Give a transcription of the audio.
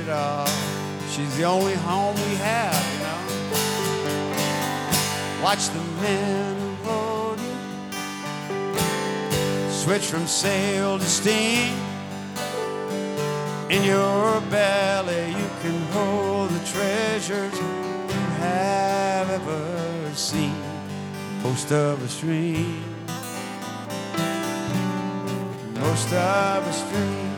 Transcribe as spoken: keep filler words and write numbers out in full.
it all. She's the only home we have, you know. Watch the men voting switch from sail to steam. In your belly you can hold the treasures you have ever seen. Most of us dream, most of us dream.